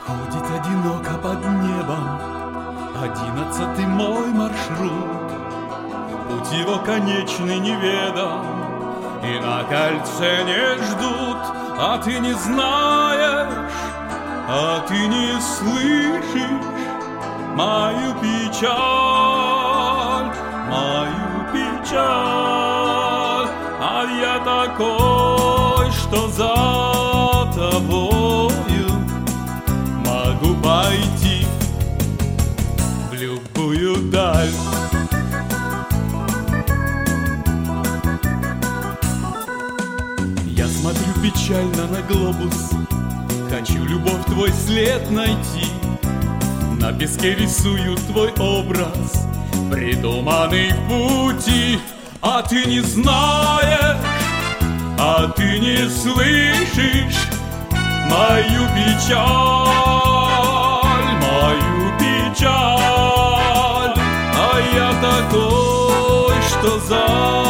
Ходит одиноко под небом 11-й мой маршрут. Путь его конечный неведом, и на кольце не ждут. А ты не знаешь, а ты не слышишь мою печаль, мою печаль. А я такой, что за тобою могу пойти в любую даль. Я смотрю печально на глобус, хочу любовь, твой след найти. На песке рисую твой образ, придуманный в пути. А ты не знаешь, а ты не слышишь мою печаль, мою печаль. А я такой, что за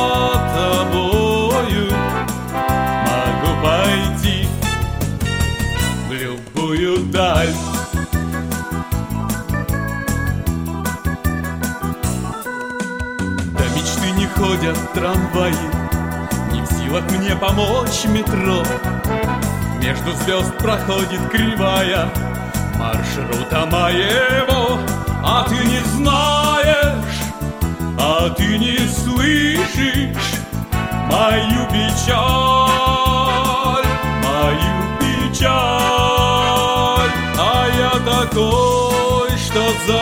тобою могу пойти в любую даль. До мечты не ходят трамваи, не в силах мне помочь метро. Между звезд проходит кривая маршрута моего. А ты не знаешь, а ты не слышишь мою печаль, мою печаль. А я такой, что за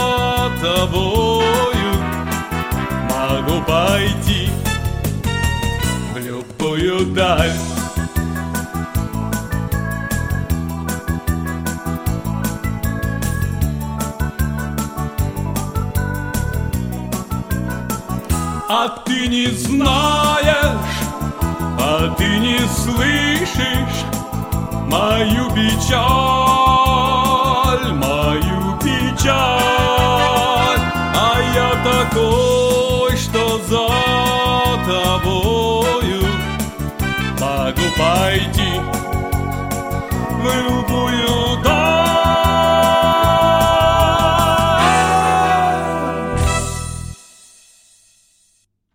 тобою могу пойти в любую даль. А ты не знаешь, а ты не слышишь мою печаль, мою печаль. А я такой, что за тобою могу пойти в любую даль.